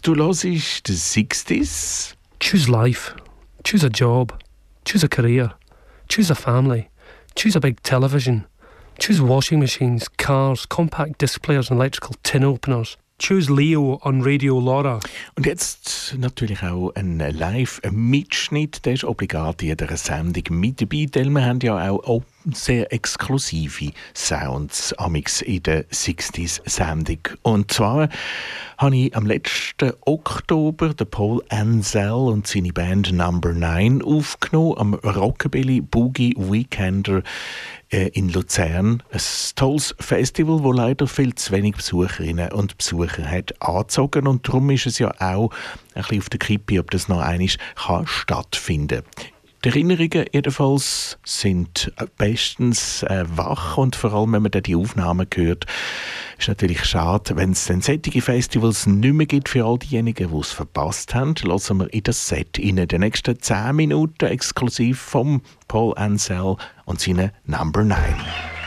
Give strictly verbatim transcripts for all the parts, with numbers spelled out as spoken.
du hörst die sixties. Choose life. Choose a job. Choose a career. Choose a family. Choose a big television. Choose washing machines, cars, compact disc players and electrical tin openers. Choose Leo on Radio Laura. Und jetzt natürlich auch ein Live-Mitschnitt, der ist obligat in jeder Sendung mit dabei, denn wir haben ja auch sehr exklusive Sounds amix in der sixties-Sendung. Und zwar habe ich am letzten Oktober den Paul Ansel und seine Band Number Nine aufgenommen am Rockabilly Boogie Weekender äh, in Luzern. Ein tolles Festival, wo leider viel zu wenig Besucherinnen und Besucher hat angezogen, und darum ist es ja auch ein bisschen auf der Kippe, ob das noch einmal kann stattfinden kann. Die Erinnerungen jedenfalls sind bestens äh, wach, und vor allem, wenn man dann die Aufnahmen hört, ist natürlich schade, wenn es dann solche Festivals nicht mehr gibt für all diejenigen, die es verpasst haben. Lassen wir in das Set in den nächsten zehn Minuten exklusiv vom Paul Ansel und seinen Number Nine.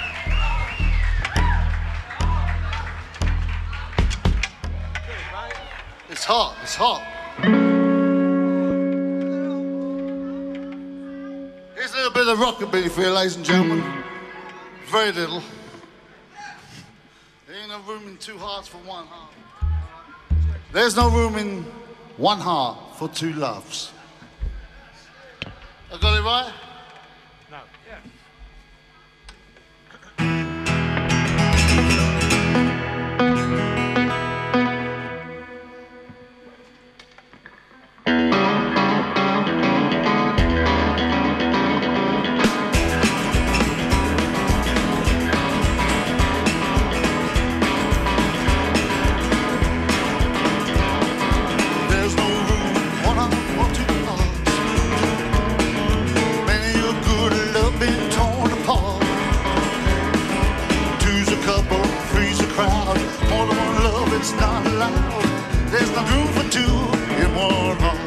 It's hot, it's hot. Here's a little bit of rockabilly for you, ladies and gentlemen. Very little. There ain't no room in two hearts for one heart. There's no room in one heart for two loves. I got it right? No. Yeah. It's not allowed. There's no room for two in one heart.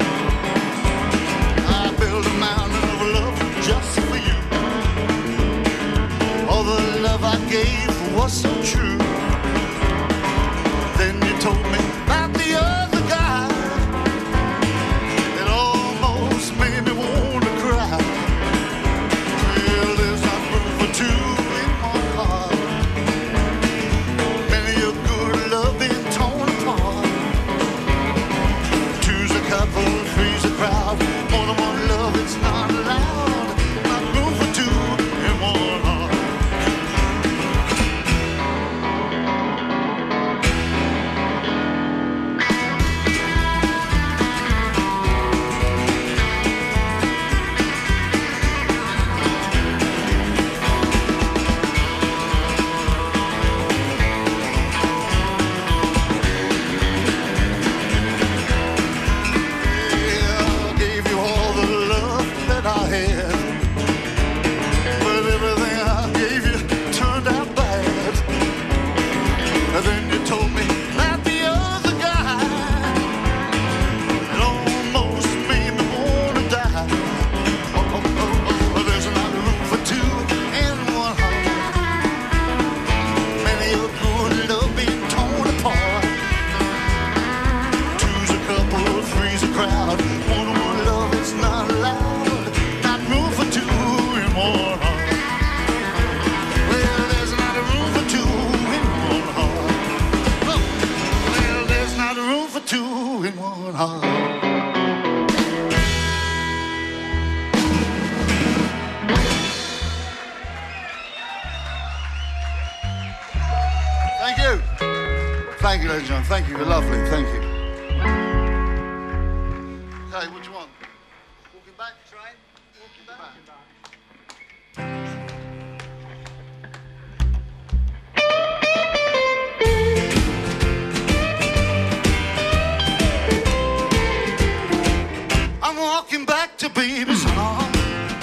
I built a mountain of love just for you. All the love I gave was so true. Then you told me about the other guy. It almost made me want to cry. Well, there's not room for two in one heart. Many a good love been torn apart. Two's a couple, three's a crowd. More than one love, it's not allowed. Not room for two in one heart. Thank you, ladies and gentlemen. Thank you. You're lovely. Thank you. Okay, what do you want? Walking back, train? Walking back? Walking back. I'm walking back to baby's home.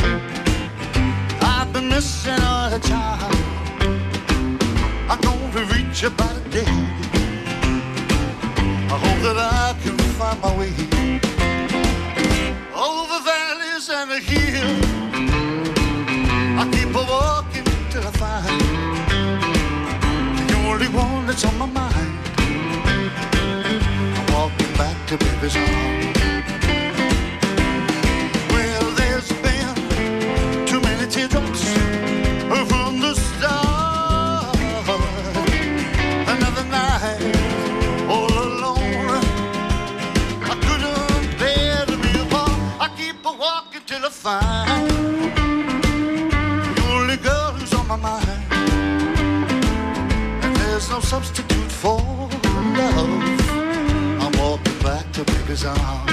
I've been missing her child. I'm gonna reach you by the day. I hope that I can find my way over valleys and a hill. I keep a walking till I find the only one that's on my mind. I'm walking back baby's arms. Well, there's been too many teardrops from the start. Another night all alone. I couldn't bear to be apart. I keep a walking till I find the only girl who's on my mind. And there's no substitute for love. I'm walking back to baby's arms.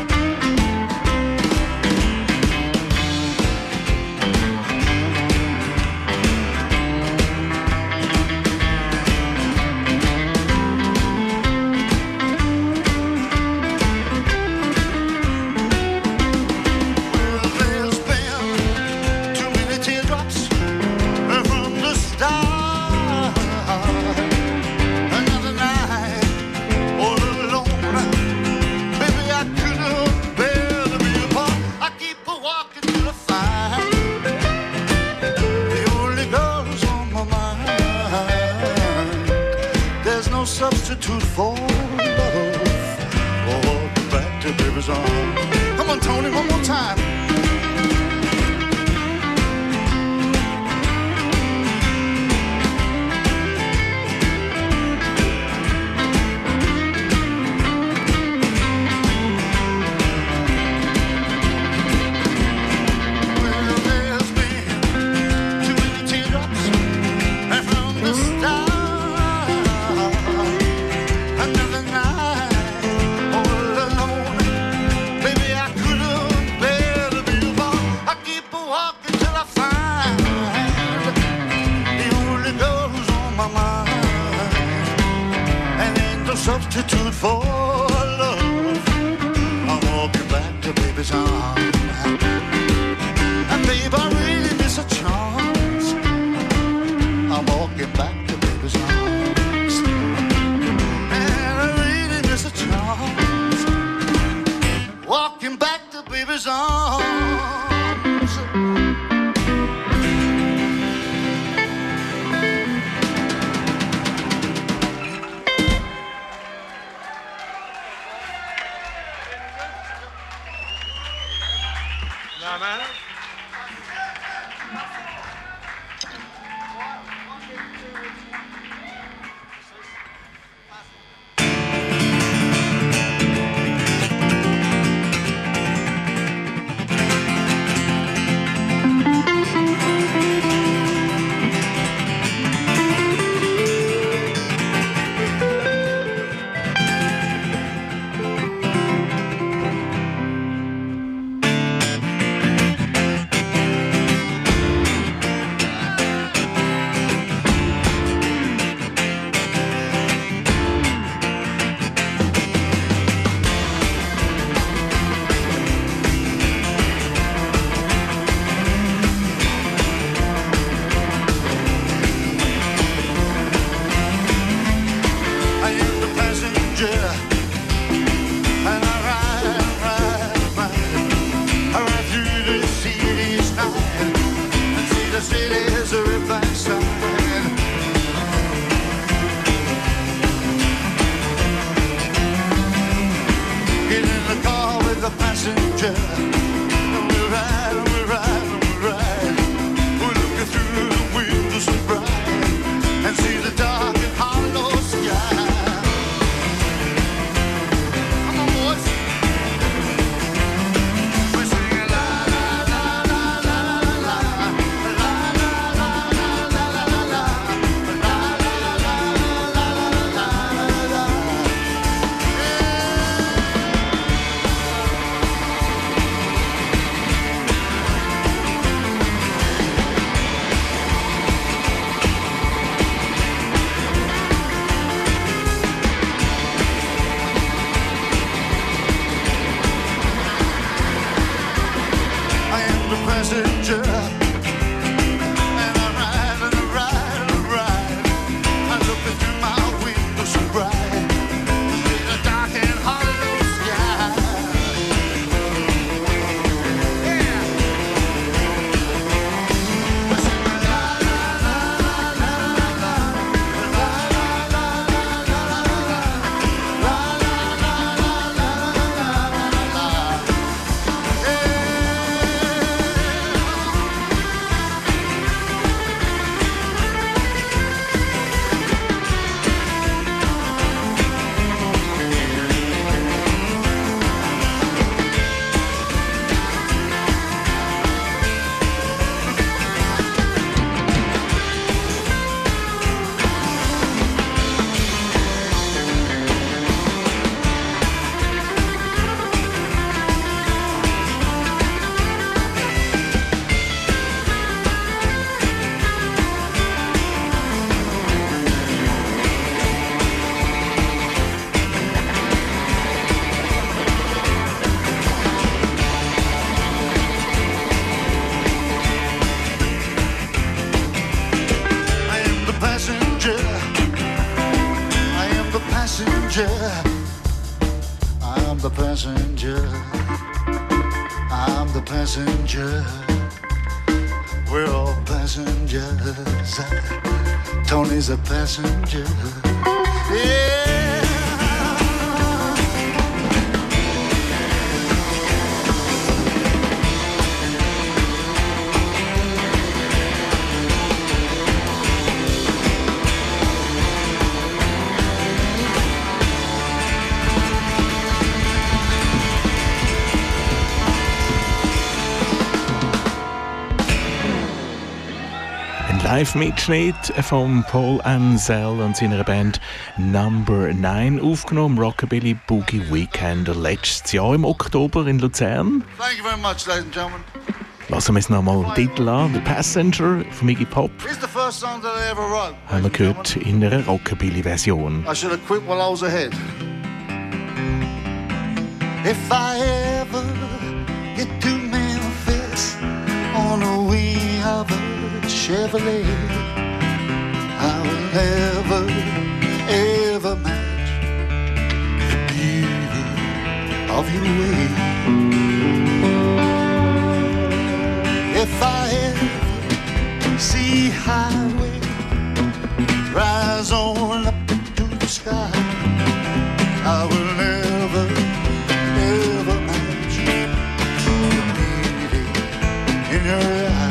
Substitute for love. Oh, walking back to baby's arms. Come on, Tony, one more time. Substitute for love. I'm walking back to baby's arms. And babe, I really miss a chance. I'm walking back to baby's arms. And I really miss a chance. Walking back to baby's arms. I'm the passenger. I'm the passenger. We're all passengers. Tony's a passenger. Yeah. Live-Mitschnitt von Paul Ansel und seiner Band Number Nine, aufgenommen im Rockabilly Boogie Weekend letztes Jahr im Oktober in Luzern. Thank you very much, ladies and gentlemen. Lassen wir uns nochmal den Titel an, The Passenger von Iggy Pop. It's the first song that I ever wrote. Haben wir gehört in einer Rockabilly-Version. I should have quit while I was ahead. If I ever get to Memphis on a wing of a Chevrolet, I will never, ever match the beauty of your way. If I ever see highway rise on up into the sky, I will never, ever match the beauty in your eyes.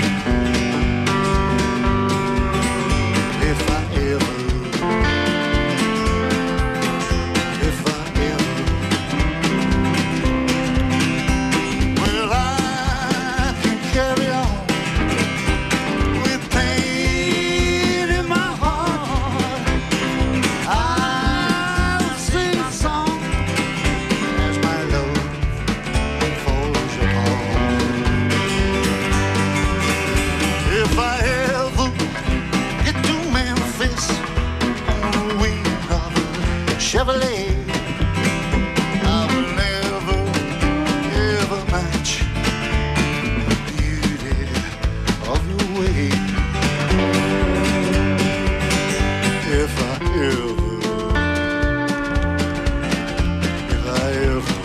Chevrolet, I will never, ever match the beauty of your way. If I ever, if I ever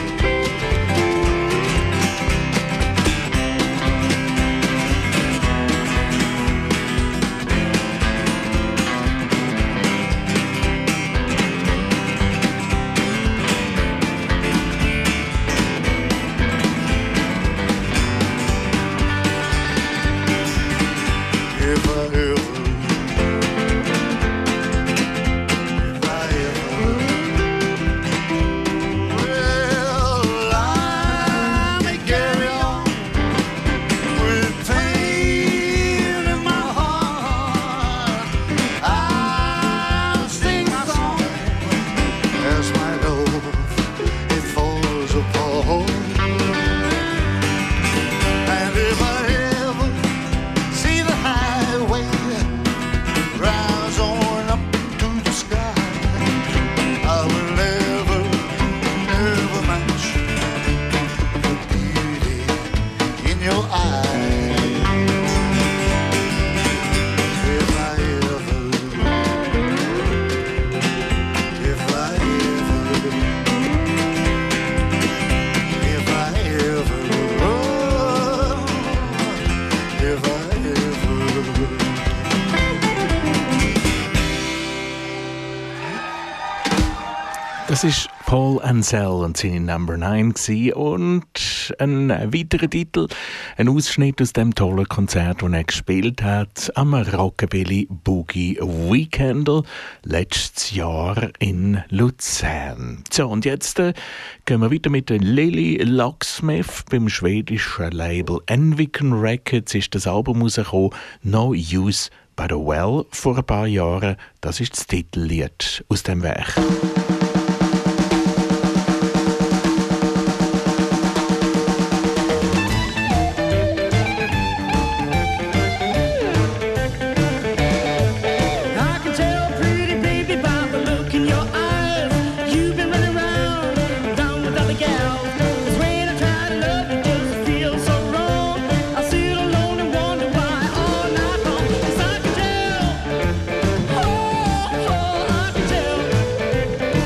Das ist Paul Ansel und seine Number Nine gewesen. Und ein weiterer Titel, ein Ausschnitt aus dem tollen Konzert, das er gespielt hat am Rockabilly Boogie Weekend letztes Jahr in Luzern. So, und jetzt äh, gehen wir weiter mit der Lily Locksmith. Beim schwedischen Label Enviken Records ist das Album rausgekommen, No Use But a Well, vor ein paar Jahren. Das ist das Titellied aus dem Werk. Oh,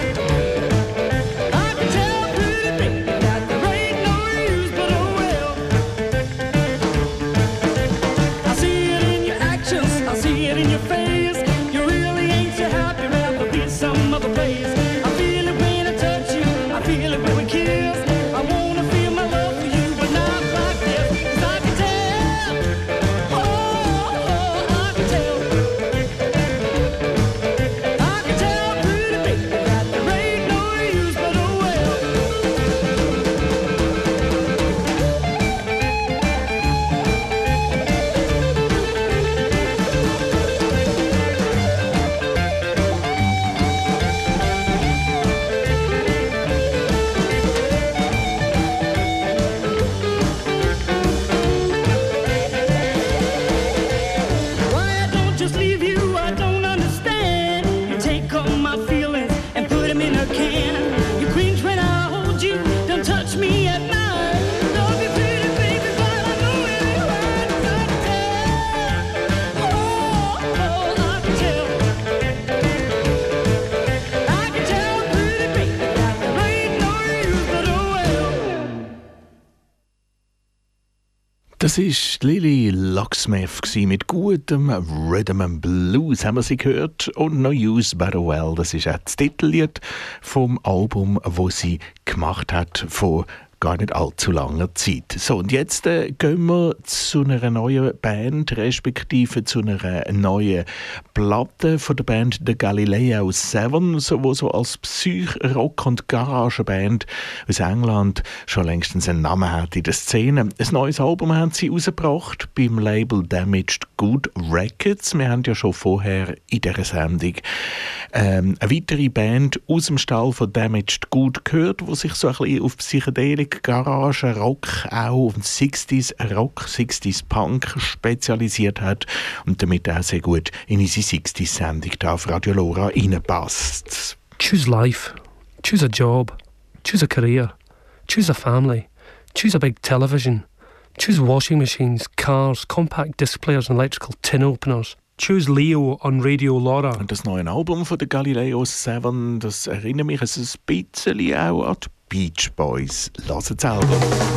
Das ist Lily Locksmith mit gutem Rhythm and Blues, haben wir sie gehört. Und No Use But Well, das ist auch das Titellied vom Album, wo sie gemacht hat vor gar nicht allzu langer Zeit. So, und jetzt äh, gehen wir zu einer neuen Band, respektive zu einer neuen Platte von der Band The Galileo Seven, so, wo so als Psych-Rock- und Garagenband aus England schon längstens einen Namen hat in der Szene. Ein neues Album haben sie rausgebracht beim Label Damaged Good Records. Wir haben ja schon vorher in dieser Sendung ähm, eine weitere Band aus dem Stall von Damaged Good gehört, die sich so ein bisschen auf Psychedelik, Garage, Rock, auch auf sechziger Rock, sechziger Punk spezialisiert hat und damit auch sehr gut in unsere sechziger-Sendung hier auf Radio Lora reinpasst. Choose life. Choose a job. Choose a career. Choose a family. Choose a big television. Choose washing machines, cars, compact disc players and electrical tin openers. Choose Leo on Radio Lora. Und das neue Album von der Galileo Seven, das erinnert mich ein bisschen auch an die Beach Boys. Hört das Album.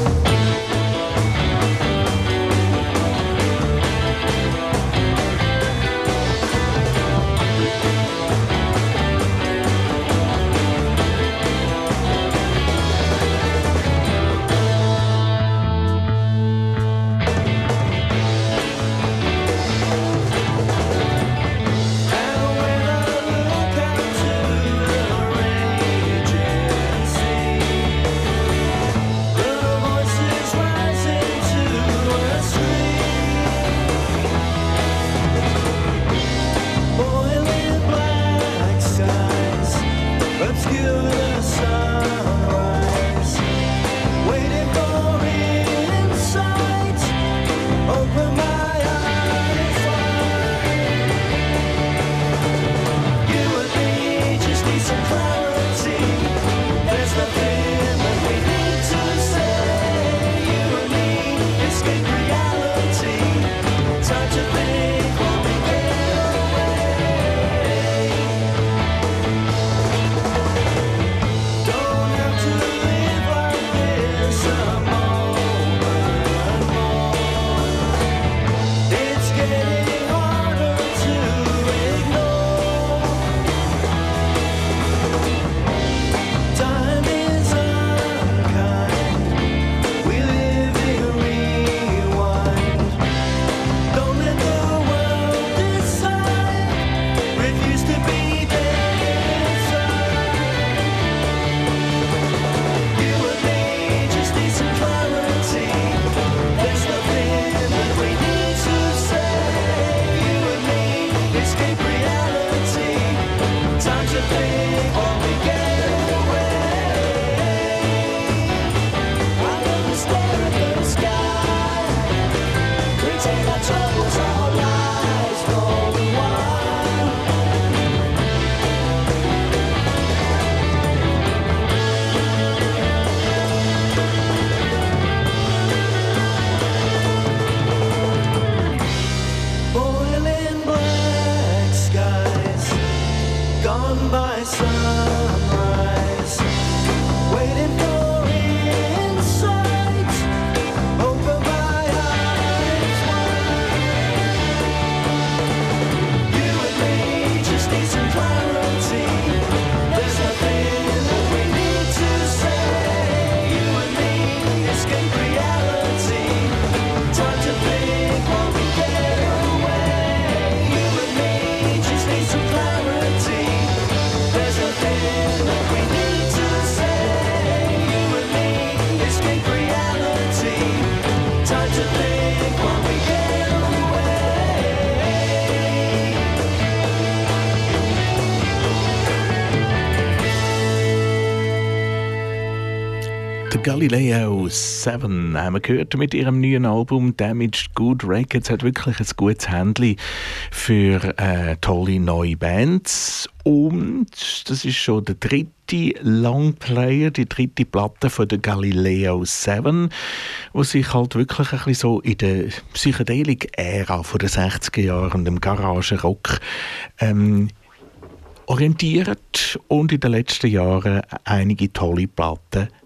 Galileo Seven haben wir gehört mit ihrem neuen Album Damaged Good Records. Hat wirklich ein gutes Händchen für äh, tolle neue Bands. Und das ist schon der dritte Longplayer, die dritte Platte von der Galileo Seven, wo sich halt wirklich ein bisschen so in der Psychedelik-Ära von den sechziger Jahren und dem Garagenrock ähm, orientiert und in den letzten Jahren einige tolle Platten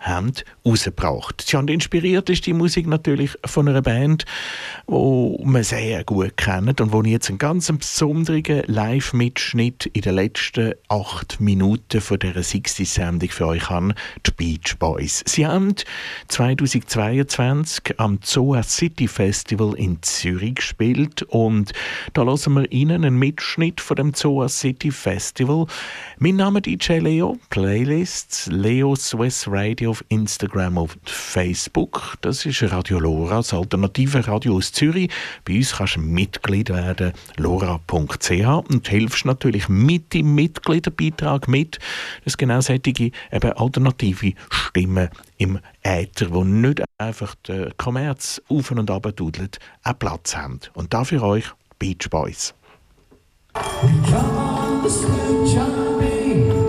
haben rausgebracht. Ja, und inspiriert ist die Musik natürlich von einer Band, die man sehr gut kennt und wo ich jetzt einen ganz besonderen Live-Mitschnitt in den letzten acht Minuten von dieser sechzig-Sendung für euch habe, die Beach Boys. Sie haben zweitausendzweiundzwanzig am Zoa City Festival in Zürich gespielt und da hören wir Ihnen einen Mitschnitt von dem Zoa City Festival. Mein Name ist D J Leo, Playlists Leo Swiss Radio auf Instagram und Facebook. Das ist Radio Lora, das alternative Radio aus Zürich. Bei uns kannst du Mitglied werden, lora punkt c h, und hilfst natürlich mit dem Mitgliederbeitrag mit, dass genau solche eben alternative Stimmen im Äther, wo nicht einfach der Kommerz auf und ab dudelt, auch Platz haben. Und da für euch Beach Boys. Come on, the sweet Johnny.